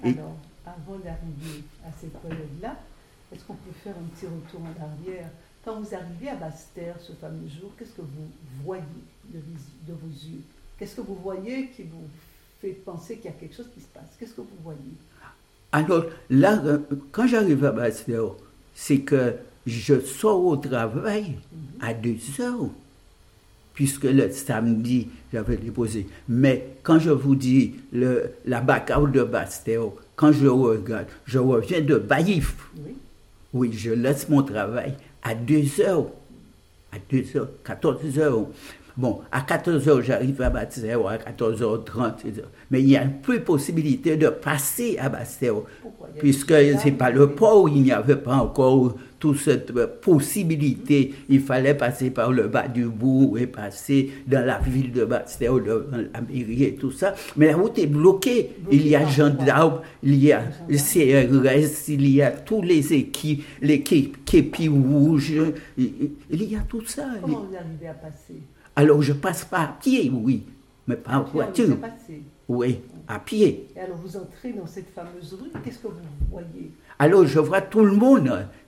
Alors, avant d'arriver à cette période-là, est-ce qu'on peut faire un petit retour en arrière? Quand vous arrivez à Basse-Terre ce fameux jour, qu'est-ce que vous voyez de vos yeux? Qu'est-ce que vous voyez qui vous fait penser qu'il y a quelque chose qui se passe? Qu'est-ce que vous voyez? Alors là, quand j'arrive à Basse-Terre, c'est que je sors au travail à 2 heures, puisque le samedi, j'avais déposé. Mais quand je vous dis la bagarre de Basse-Terre, quand je regarde, je reviens de Baïf. Oui. Oui, je laisse mon travail à 2 heures. À 2 heures, 14 heures. Bon, à 14 heures, j'arrive à Basse-Terre, à 14h30. Mais il n'y a plus possibilité de passer à Basse-Terre. Puisque ce n'est pas le port, il n'y avait pas encore toute cette possibilité. Il fallait passer par le bas du bourg et passer dans la ville de Basse-Terre, dans la mairie et tout ça. Mais la route est bloquée. Il y a gendarmes, il y a CRS, il y a tous les équipes, les képis rouges, il y a tout ça. Comment vous arrivez à passer? Alors je passe pas à pied, oui, mais pas en voiture. Oui, à pied. Et alors vous entrez dans cette fameuse rue, qu'est-ce que vous voyez? Alors je vois tout le monde,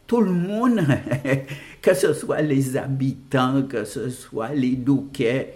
que ce soit les habitants, que ce soit les douquets,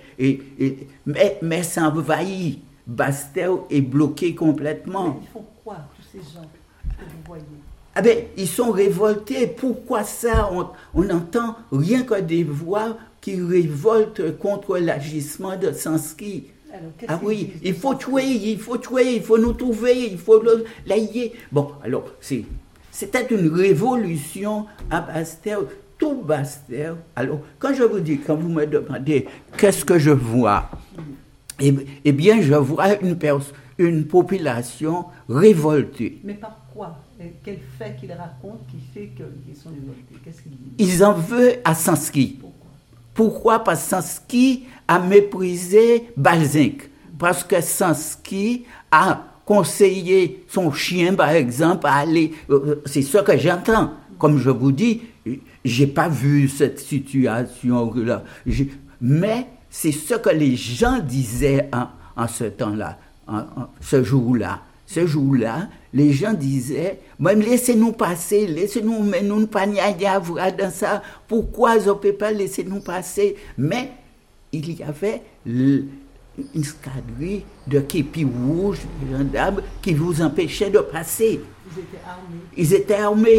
mais ça envahit. Basse-Terre est bloqué complètement. Mais ils font quoi, tous ces gens que vous voyez? Ah ben, ils sont révoltés. Pourquoi ça? On n'entend rien que des voix qui révoltent contre l'agissement de Sanskrit. Ah oui, il faut tuer, il faut nous trouver, il faut l'ailler. Bon, alors, c'était une révolution à Basse-Terre, tout Basse-Terre. Alors, quand vous me demandez qu'est-ce que je vois, eh bien, je vois une population révoltée. Mais par quoi? Quel fait qu'ils racontent qui fait qu'ils sont révoltés? Qu'est-ce qu'ils disent? Ils en veulent à Sanskrit. Pourquoi? Parce que Sanskrit a méprisé Balzinc. Parce que Sanskrit a conseillé son chien, par exemple, à aller... c'est ce que j'entends. Comme je vous dis, j'ai pas vu cette situation-là. Mais c'est ce que les gens disaient en ce temps-là, ce jour-là. Ce jour-là, les gens disaient, même laissez-nous passer, laissez-nous, mais nous ne pas y avoir dans ça. Pourquoi on ne peut pas laisser nous passer? Mais il y avait une escadrille de képis rouges, de gendarmes, qui vous empêchaient de passer. Ils étaient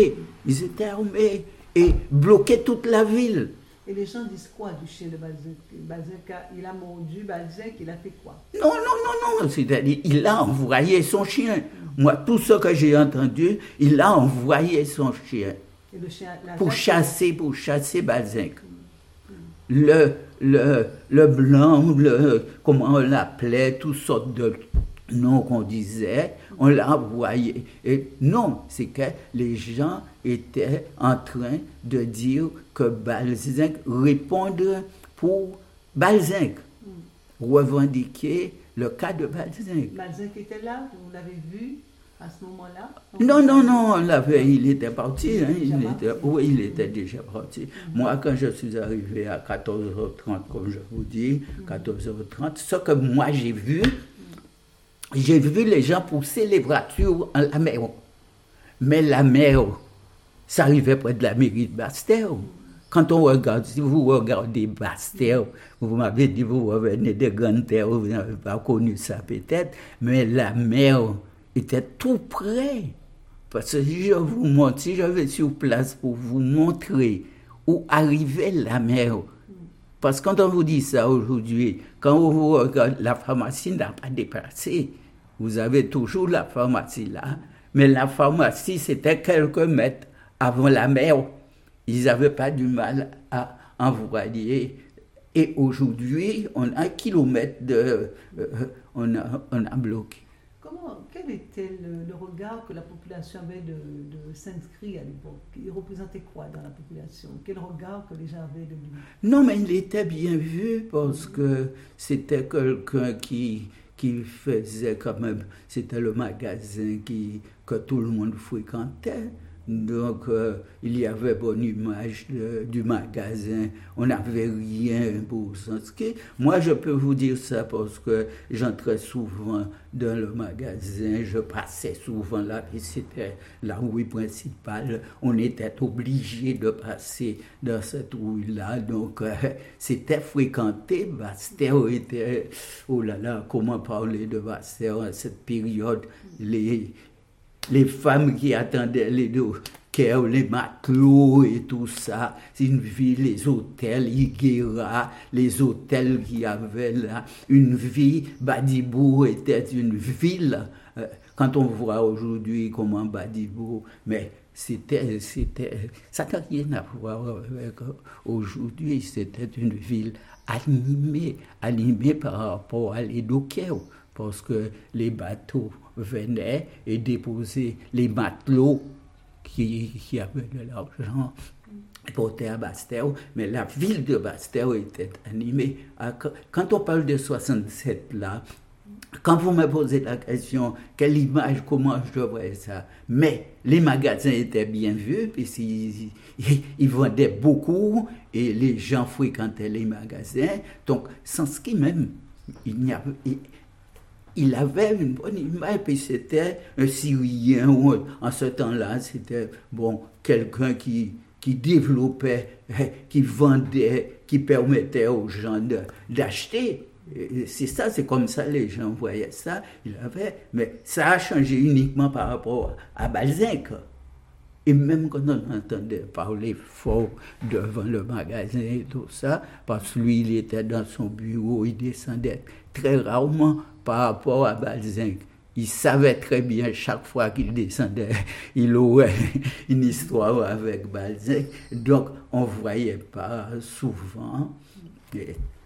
armés et bloquaient toute la ville. Et les gens disent quoi du chien de Balzinc? Balzinc, il a mordu Balzinc, il a fait quoi? Non. C'est-à-dire, il a envoyé son chien. Moi, tout ce que j'ai entendu, il a envoyé son chien. Et le chien, pour chasser Balzinc. Le blanc, comment on l'appelait, toutes sortes de noms qu'on disait, on l'a envoyé. Et non, c'est que les gens étaient en train de dire que Balzinc répondre pour Balzinc, revendiquer le cas de Balzinc. Balzinc était là, vous l'avez vu à ce moment-là? Non, il était parti. Il était déjà parti. Moi, quand je suis arrivé à 14h30, comme je vous dis, 14h30, ce que moi j'ai vu les gens pousser les voitures en la mer. Mais la mer, ça arrivait près de la mairie de Basse-Terre. Quand on regarde, si vous regardez Basse-Terre, vous m'avez dit, vous revenez de Grande-Terre, vous n'avez pas connu ça peut-être, mais la mer était tout près. Parce que si je vais sur place pour vous montrer où arrivait la mer. Parce que quand on vous dit ça aujourd'hui, quand vous regardez, la pharmacie n'a pas déplacé. Vous avez toujours la pharmacie là. Mais la pharmacie, c'était quelques mètres avant la mer. Ils n'avaient pas du mal à envoyer. Et aujourd'hui, on a un kilomètre on a bloqué. Quel était le regard que la population avait de Sanskrit à l'époque? Il représentait quoi dans la population? Quel regard que les gens avaient de lui? Non, mais il était bien vu parce que c'était quelqu'un qui faisait quand même, c'était le magasin que tout le monde fréquentait. Donc, il y avait bonne image du magasin. On n'avait rien pour s'inscrire. Moi, je peux vous dire ça parce que j'entrais souvent dans le magasin. Je passais souvent là, et c'était la rue principale. On était obligé de passer dans cette rue-là. Donc, c'était fréquenté. Basse-Terre était... Oh là là, comment parler de Basse-Terre à cette période? Les femmes qui attendaient les dockers, les matelots et tout ça, c'est une vie, les hôtels, Higuera, les hôtels qu'il y avait là, une vie, Badibourg était une ville. Quand on voit aujourd'hui comment Badibourg, mais c'était, ça n'a rien à voir avec aujourd'hui, c'était une ville animée par rapport à les dockers, parce que les bateaux venaient et déposaient les matelots qui avaient de l'argent portés à Basse-Terre, mais la ville de Basse-Terre était animée. Quand on parle de 67 là, quand vous me posez la question, quelle image, comment je vois ça, mais les magasins étaient bien vus, puisqu'ils vendaient beaucoup et les gens fréquentaient les magasins, donc sans ce qui même, il avait une bonne image, puis c'était un Syrien, en ce temps-là, c'était quelqu'un qui développait, qui vendait, qui permettait aux gens d'acheter. C'est ça, c'est comme ça les gens voyaient ça. Mais ça a changé uniquement par rapport à Balzac. Et même quand on entendait parler fort devant le magasin et tout ça, parce que lui, il était dans son bureau, il descendait très rarement par rapport à Balzac. Il savait très bien, chaque fois qu'il descendait, il aurait une histoire avec Balzac. Donc, on ne voyait pas souvent.